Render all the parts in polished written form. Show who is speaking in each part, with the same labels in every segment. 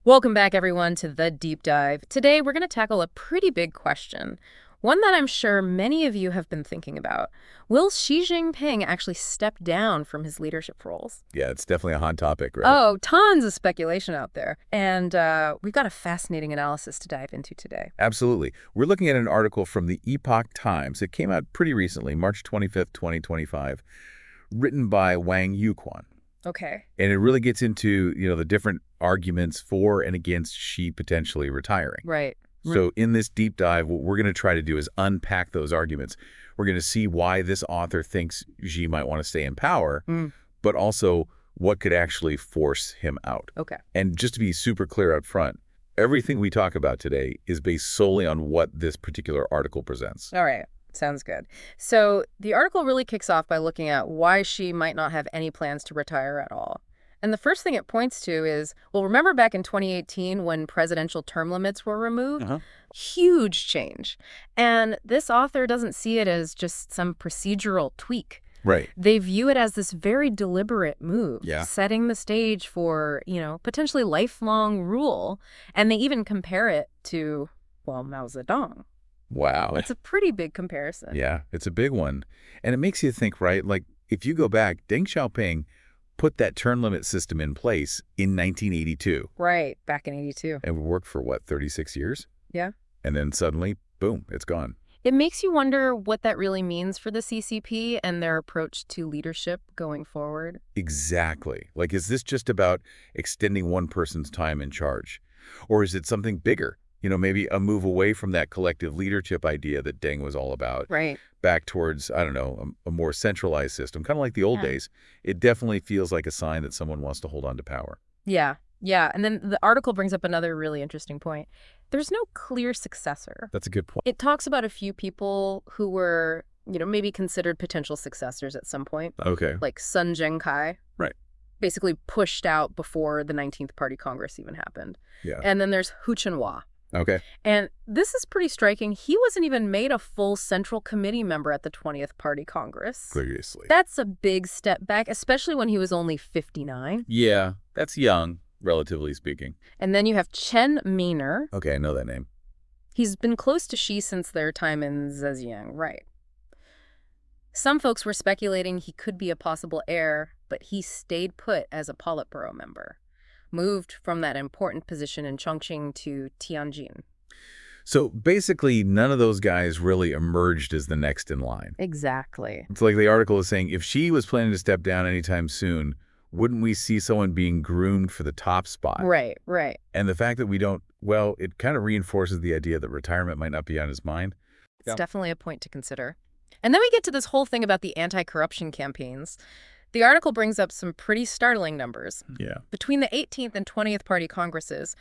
Speaker 1: Welcome back, everyone, to The Deep Dive. Today, we're going to tackle a pretty big question, one that I'm sure many of you have been thinking about. Will Xi Jinping actually step down from his leadership roles?
Speaker 2: Yeah, it's definitely a hot topic, right?
Speaker 1: Oh, tons of speculation out there. And we've got a fascinating analysis to dive into today.
Speaker 2: Absolutely. We're looking at an article from the Epoch Times. It came out pretty recently, March 25th, 2025, written by Wang Yuquan.
Speaker 1: Okay.
Speaker 2: And it really gets into, the different arguments for and against Xi potentially retiring.
Speaker 1: Right.
Speaker 2: So in this deep dive, what we're going to try to do is unpack those arguments. We're going to see why this author thinks Xi might want to stay in power, but also what could actually force him out.
Speaker 1: Okay.
Speaker 2: And just to be super clear up front, everything we talk about today is based solely on what this particular article presents.
Speaker 1: All right. Sounds good. So the article really kicks off by looking at why Xi might not have any plans to retire at all. And the first thing it points to is, well, remember back in 2018 when presidential term limits were removed? Huge change. And this author doesn't see it as just some procedural tweak.
Speaker 2: Right.
Speaker 1: They view it as this very deliberate move,
Speaker 2: Yeah.
Speaker 1: setting the stage for, potentially lifelong rule. And they even compare it to, well, Mao Zedong.
Speaker 2: Wow.
Speaker 1: It's a pretty big comparison.
Speaker 2: Yeah, it's a big one. And it makes you think, right? Like, if you go back, Deng Xiaoping put that term limit system in place in 1982.
Speaker 1: Right, back in 82.
Speaker 2: And we worked for, what, 36 years?
Speaker 1: Yeah.
Speaker 2: And then suddenly, boom, it's gone.
Speaker 1: It makes you wonder what that really means for the CCP and their approach to leadership going forward.
Speaker 2: Exactly. Like, is this just about extending one person's time in charge? Or is it something bigger? Maybe a move away from that collective leadership idea that Deng was all about.
Speaker 1: Right.
Speaker 2: Back towards, I don't know, a more centralized system, kind of like the old days. It definitely feels like a sign that someone wants to hold on to power.
Speaker 1: Yeah. And then the article brings up another really interesting point. There's no clear successor.
Speaker 2: That's a good point.
Speaker 1: It talks about a few people who were, maybe considered potential successors at some point.
Speaker 2: Okay.
Speaker 1: Like Sun Zhengkai.
Speaker 2: Right.
Speaker 1: Basically pushed out before the 19th Party Congress even happened.
Speaker 2: Yeah.
Speaker 1: And then there's Hu Chenhua.
Speaker 2: Okay.
Speaker 1: And this is pretty striking. He wasn't even made a full Central Committee member at the 20th Party Congress.
Speaker 2: Seriously.
Speaker 1: That's a big step back, especially when he was only 59.
Speaker 2: Yeah, that's young, relatively speaking.
Speaker 1: And then you have Chen Miner.
Speaker 2: Okay, I know that name.
Speaker 1: He's been close to Xi since their time in Zhejiang, right? Some folks were speculating he could be a possible heir, but he stayed put as a Politburo member. Moved from that important position in Chongqing to Tianjin.
Speaker 2: So basically, none of those guys really emerged as the next in line.
Speaker 1: Exactly.
Speaker 2: It's like the article is saying, if Xi was planning to step down anytime soon, wouldn't we see someone being groomed for the top spot?
Speaker 1: Right.
Speaker 2: And the fact that we don't, well, it kind of reinforces the idea that retirement might not be on his mind.
Speaker 1: It's definitely a point to consider. And then we get to this whole thing about the anti-corruption campaigns. The article brings up some pretty startling numbers.
Speaker 2: Yeah.
Speaker 1: Between the 18th and 20th Party Congresses,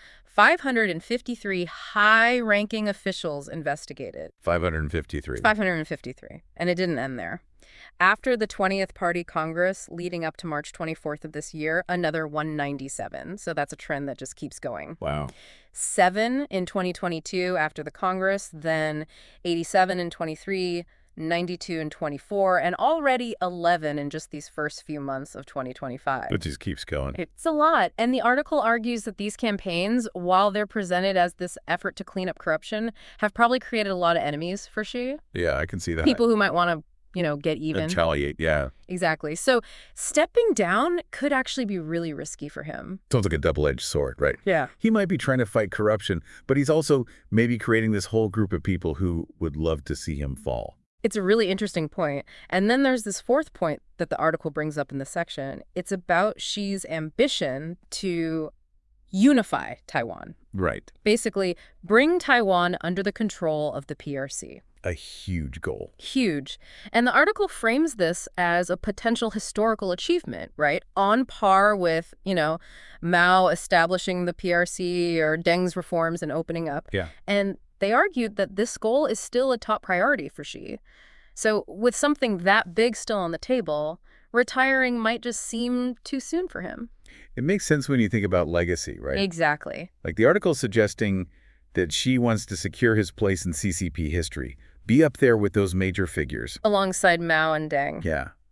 Speaker 1: 553 high-ranking officials investigated.
Speaker 2: 553.
Speaker 1: 553. And it didn't end there. After the 20th Party Congress, leading up to March 24th of this year, another 197. So that's a trend that just keeps going.
Speaker 2: Wow.
Speaker 1: 7 in 2022 after the Congress, then 87 in 23, 92 in 24, and already 11 in just these first few months of 2025.
Speaker 2: It just keeps going.
Speaker 1: It's a lot. And the article argues that these campaigns, while they're presented as this effort to clean up corruption, have probably created a lot of enemies for Xi.
Speaker 2: Yeah, I can see that.
Speaker 1: People who might want to, get even.
Speaker 2: Retaliate, yeah.
Speaker 1: Exactly. So stepping down could actually be really risky for him.
Speaker 2: Sounds like a double-edged sword, right?
Speaker 1: Yeah.
Speaker 2: He might be trying to fight corruption, but he's also maybe creating this whole group of people who would love to see him fall.
Speaker 1: It's a really interesting point. And then there's this fourth point that the article brings up in the section. It's about Xi's ambition to unify Taiwan.
Speaker 2: Right.
Speaker 1: Basically, bring Taiwan under the control of the PRC.
Speaker 2: A huge goal.
Speaker 1: Huge. And the article frames this as a potential historical achievement, right? On par with, Mao establishing the PRC or Deng's reforms and opening up.
Speaker 2: Yeah.
Speaker 1: And they argued that this goal is still a top priority for Xi. So with something that big still on the table, retiring might just seem too soon for him.
Speaker 2: It makes sense when you think about legacy, right?
Speaker 1: Exactly.
Speaker 2: Like the article suggesting that Xi wants to secure his place in CCP history, be up there with those major figures.
Speaker 1: Alongside Mao and Deng.
Speaker 2: Yeah.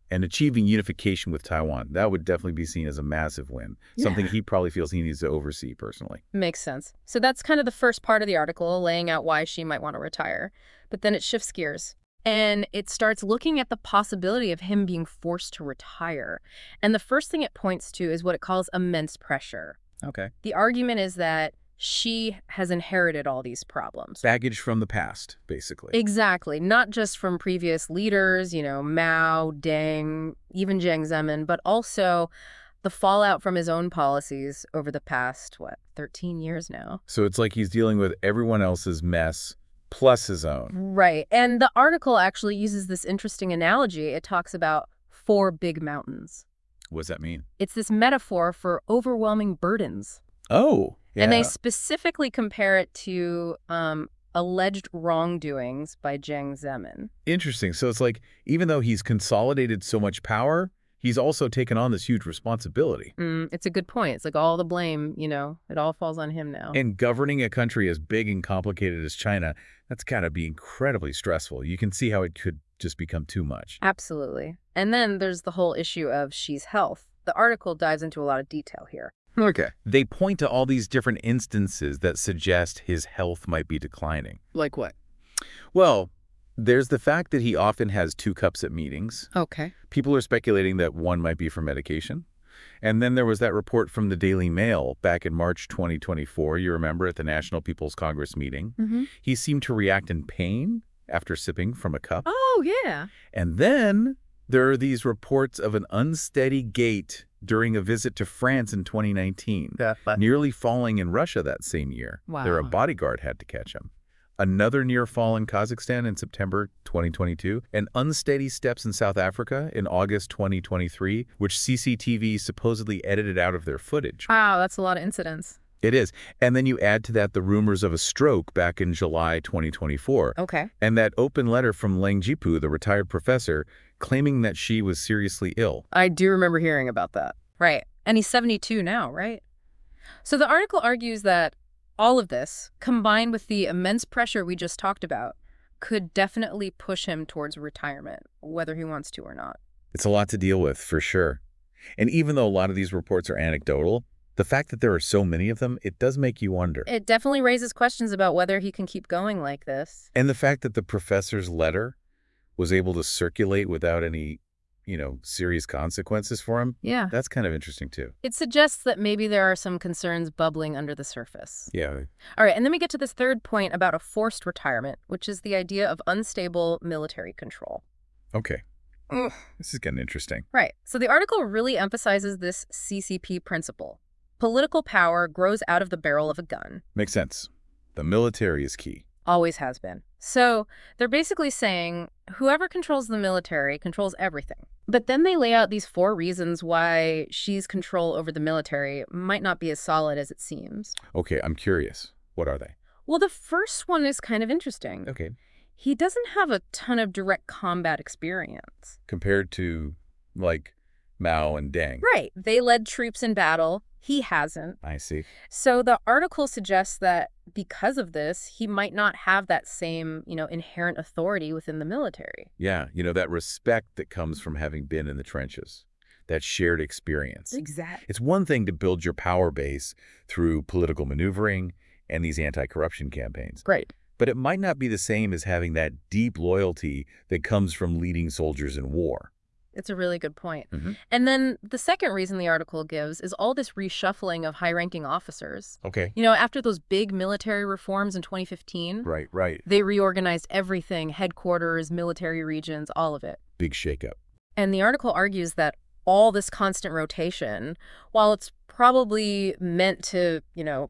Speaker 2: And achieving unification with Taiwan, that would definitely be seen as a massive win, something he probably feels he needs to oversee personally.
Speaker 1: Makes sense. So that's kind of the first part of the article, laying out why she might want to retire. But then it shifts gears. And it starts looking at the possibility of him being forced to retire. And the first thing it points to is what it calls immense pressure.
Speaker 2: Okay.
Speaker 1: The argument is that she has inherited all these problems.
Speaker 2: Baggage from the past, basically.
Speaker 1: Exactly. Not just from previous leaders, Mao, Deng, even Jiang Zemin, but also the fallout from his own policies over the past, 13 years now.
Speaker 2: So it's like he's dealing with everyone else's mess plus his own.
Speaker 1: Right. And the article actually uses this interesting analogy. It talks about 4 big mountains.
Speaker 2: What does that mean?
Speaker 1: It's this metaphor for overwhelming burdens.
Speaker 2: Oh, yeah.
Speaker 1: And they specifically compare it to alleged wrongdoings by Jiang Zemin.
Speaker 2: Interesting. So it's like, even though he's consolidated so much power, he's also taken on this huge responsibility.
Speaker 1: It's a good point. It's like all the blame, it all falls on him now.
Speaker 2: And governing a country as big and complicated as China, that's got to be incredibly stressful. You can see how it could just become too much.
Speaker 1: Absolutely. And then there's the whole issue of Xi's health. The article dives into a lot of detail here.
Speaker 2: Okay. They point to all these different instances that suggest his health might be declining.
Speaker 1: Like what?
Speaker 2: Well, there's the fact that he often has 2 cups at meetings.
Speaker 1: Okay.
Speaker 2: People are speculating that one might be for medication. And then there was that report from the Daily Mail back in March 2024, you remember, at the National People's Congress meeting. He seemed to react in pain after sipping from a cup.
Speaker 1: Oh, yeah.
Speaker 2: And then there are these reports of an unsteady gait during a visit to France in 2019, nearly falling in Russia that same year.
Speaker 1: Wow.
Speaker 2: There, a bodyguard had to catch him. Another near fall in Kazakhstan in September 2022, and unsteady steps in South Africa in August 2023, which CCTV supposedly edited out of their footage.
Speaker 1: Wow, that's a lot of incidents.
Speaker 2: It is. And then you add to that the rumors of a stroke back in July 2024.
Speaker 1: Okay.
Speaker 2: And that open letter from Leng Jipu, the retired professor, claiming that she was seriously ill.
Speaker 1: I do remember hearing about that. Right. And he's 72 now, right? So the article argues that all of this, combined with the immense pressure we just talked about, could definitely push him towards retirement, whether he wants to or not.
Speaker 2: It's a lot to deal with, for sure. And even though a lot of these reports are anecdotal, the fact that there are so many of them, it does make you wonder.
Speaker 1: It definitely raises questions about whether he can keep going like this.
Speaker 2: And the fact that the professor's letter was able to circulate without any, serious consequences for him,
Speaker 1: Yeah.
Speaker 2: that's kind of interesting too.
Speaker 1: It suggests that maybe there are some concerns bubbling under the surface.
Speaker 2: Yeah.
Speaker 1: All right, and then we get to this third point about a forced retirement, which is the idea of unstable military control.
Speaker 2: Okay.
Speaker 1: Ugh.
Speaker 2: This is getting interesting.
Speaker 1: Right. So the article really emphasizes this CCP principle. Political power grows out of the barrel of a gun.
Speaker 2: Makes sense. The military is key.
Speaker 1: Always has been. So they're basically saying whoever controls the military controls everything. But then they lay out these 4 reasons why Xi's control over the military might not be as solid as it seems.
Speaker 2: Okay, I'm curious. What are they?
Speaker 1: Well, the first one is kind of interesting.
Speaker 2: Okay.
Speaker 1: He doesn't have a ton of direct combat experience.
Speaker 2: Compared to, like, Mao and Deng.
Speaker 1: Right. They led troops in battle. He hasn't.
Speaker 2: I see.
Speaker 1: So the article suggests that because of this, he might not have that same, inherent authority within the military.
Speaker 2: Yeah, that respect that comes from having been in the trenches, that shared experience.
Speaker 1: Exactly.
Speaker 2: It's one thing to build your power base through political maneuvering and these anti-corruption campaigns.
Speaker 1: Right.
Speaker 2: But it might not be the same as having that deep loyalty that comes from leading soldiers in war.
Speaker 1: It's a really good point. And then the second reason the article gives is all this reshuffling of high-ranking officers.
Speaker 2: Okay.
Speaker 1: After those big military reforms in 2015,
Speaker 2: Right.
Speaker 1: they reorganized everything, headquarters, military regions, all of it.
Speaker 2: Big shakeup.
Speaker 1: And the article argues that all this constant rotation, while it's probably meant to,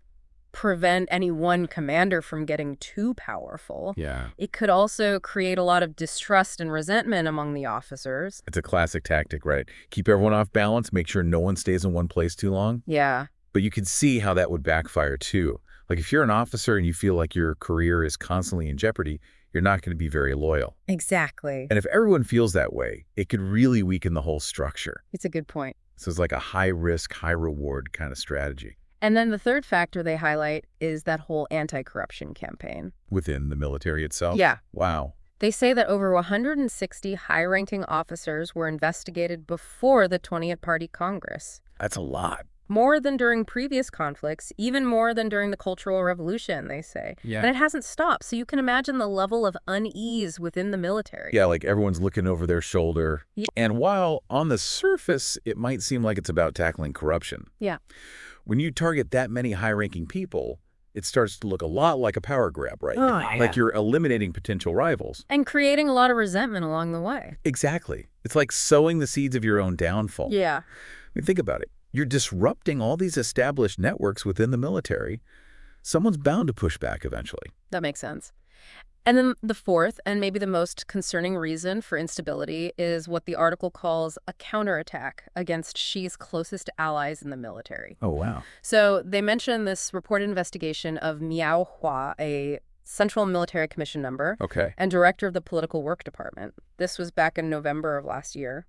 Speaker 1: prevent any one commander from getting too powerful,
Speaker 2: Yeah.
Speaker 1: it could also create a lot of distrust and resentment among the officers.
Speaker 2: It's a classic tactic, right? Keep everyone off balance, make sure no one stays in one place too long.
Speaker 1: Yeah.
Speaker 2: But you can see how that would backfire too. Like if you're an officer and you feel like your career is constantly in jeopardy, you're not going to be very loyal.
Speaker 1: Exactly.
Speaker 2: And if everyone feels that way, it could really weaken the whole structure.
Speaker 1: It's a good point.
Speaker 2: So it's like a high-risk, high-reward kind of strategy.
Speaker 1: And then the third factor they highlight is that whole anti-corruption campaign.
Speaker 2: Within the military itself?
Speaker 1: Yeah.
Speaker 2: Wow.
Speaker 1: They say that over 160 high-ranking officers were investigated before the 20th Party Congress.
Speaker 2: That's a lot.
Speaker 1: More than during previous conflicts, even more than during the Cultural Revolution, they say.
Speaker 2: Yeah.
Speaker 1: And it hasn't stopped, so you can imagine the level of unease within the military.
Speaker 2: Yeah, like everyone's looking over their shoulder.
Speaker 1: Yeah.
Speaker 2: And while on the surface, it might seem like it's about tackling corruption.
Speaker 1: Yeah.
Speaker 2: When you target that many high-ranking people, it starts to look a lot like a power grab, right?
Speaker 1: Oh, yeah.
Speaker 2: Like you're eliminating potential rivals.
Speaker 1: And creating a lot of resentment along the way.
Speaker 2: Exactly. It's like sowing the seeds of your own downfall.
Speaker 1: Yeah.
Speaker 2: I mean, think about it. You're disrupting all these established networks within the military. Someone's bound to push back eventually.
Speaker 1: That makes sense. And then the fourth, and maybe the most concerning reason for instability, is what the article calls a counterattack against Xi's closest allies in the military.
Speaker 2: Oh, wow.
Speaker 1: So they mention this reported investigation of Miao Hua, a Central Military Commission member
Speaker 2: Okay.
Speaker 1: and director of the Political Work Department. This was back in November of last year.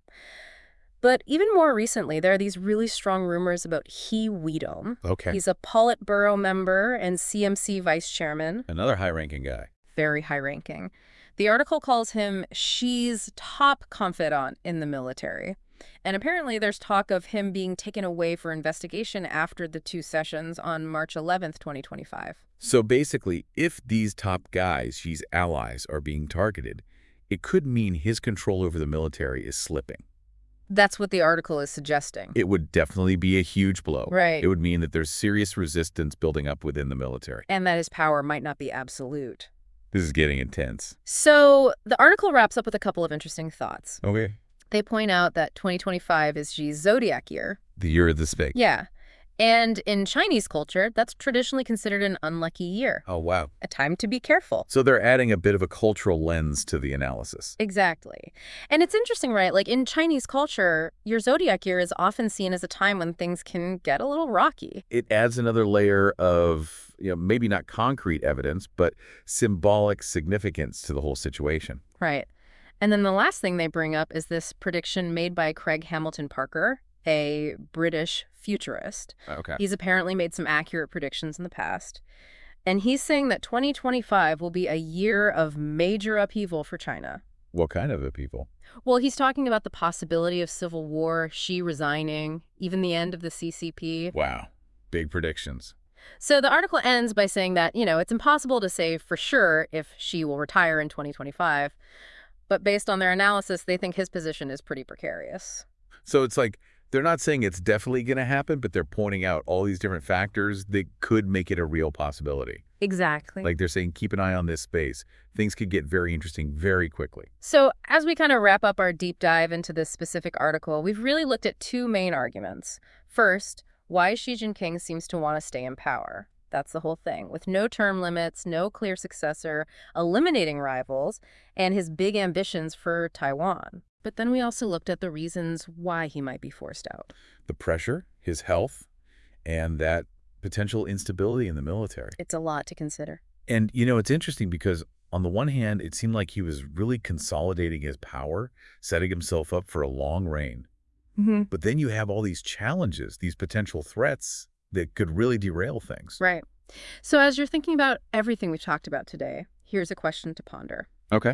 Speaker 1: But even more recently, there are these really strong rumors about He Weidong.
Speaker 2: Okay.
Speaker 1: He's a Politburo member and CMC vice chairman.
Speaker 2: Another high-ranking guy.
Speaker 1: Very high-ranking. The article calls him Xi's top confidant in the military. And apparently there's talk of him being taken away for investigation after the two sessions on March 11th, 2025.
Speaker 2: So basically, if these top guys, Xi's allies, are being targeted, it could mean his control over the military is slipping.
Speaker 1: That's what the article is suggesting.
Speaker 2: It would definitely be a huge blow.
Speaker 1: Right.
Speaker 2: It would mean that there's serious resistance building up within the military.
Speaker 1: And that his power might not be absolute.
Speaker 2: This is getting intense.
Speaker 1: So the article wraps up with a couple of interesting thoughts.
Speaker 2: Okay.
Speaker 1: They point out that 2025 is Xi's zodiac year.
Speaker 2: The year of the snake.
Speaker 1: Yeah. And in Chinese culture, that's traditionally considered an unlucky year,
Speaker 2: Oh, wow.
Speaker 1: a time to be careful.
Speaker 2: So they're adding a bit of a cultural lens to the analysis.
Speaker 1: Exactly. And it's interesting, right? Like in Chinese culture, your zodiac year is often seen as a time when things can get a little rocky.
Speaker 2: It adds another layer of, maybe not concrete evidence, but symbolic significance to the whole situation.
Speaker 1: Right. And then the last thing they bring up is this prediction made by Craig Hamilton Parker, a British futurist.
Speaker 2: Okay.
Speaker 1: He's apparently made some accurate predictions in the past. And he's saying that 2025 will be a year of major upheaval for China.
Speaker 2: What kind of upheaval?
Speaker 1: Well, he's talking about the possibility of civil war, Xi resigning, even the end of the CCP.
Speaker 2: Wow. Big predictions.
Speaker 1: So the article ends by saying that, it's impossible to say for sure if Xi will retire in 2025. But based on their analysis, they think his position is pretty precarious.
Speaker 2: So it's like they're not saying it's definitely going to happen, but they're pointing out all these different factors that could make it a real possibility.
Speaker 1: Exactly.
Speaker 2: Like they're saying, keep an eye on this space. Things could get very interesting very quickly.
Speaker 1: So as we kind of wrap up our deep dive into this specific article, we've really looked at two main arguments. First, why Xi Jinping seems to want to stay in power. That's the whole thing. With no term limits, no clear successor, eliminating rivals, and his big ambitions for Taiwan. But then we also looked at the reasons why he might be forced out.
Speaker 2: The pressure, his health, and that potential instability in the military.
Speaker 1: It's a lot to consider.
Speaker 2: And, it's interesting because on the one hand, it seemed like he was really consolidating his power, setting himself up for a long reign.
Speaker 1: Mm-hmm.
Speaker 2: But then you have all these challenges, these potential threats that could really derail things.
Speaker 1: Right. So as you're thinking about everything we talked about today, here's a question to ponder.
Speaker 2: Okay.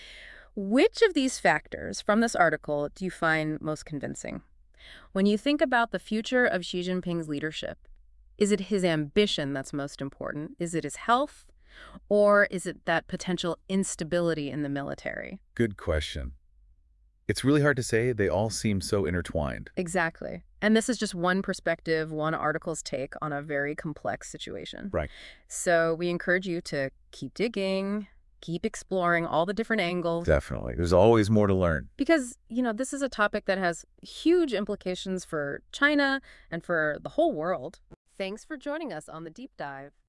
Speaker 1: Which of these factors from this article do you find most convincing? When you think about the future of Xi Jinping's leadership, is it his ambition that's most important? Is it his health? Or is it that potential instability in the military?
Speaker 2: Good question. It's really hard to say. They all seem so intertwined.
Speaker 1: Exactly. And this is just one perspective, one article's take on a very complex situation.
Speaker 2: Right.
Speaker 1: So we encourage you to keep digging, keep exploring all the different angles.
Speaker 2: Definitely. There's always more to learn.
Speaker 1: Because, this is a topic that has huge implications for China and for the whole world. Thanks for joining us on the Deep Dive.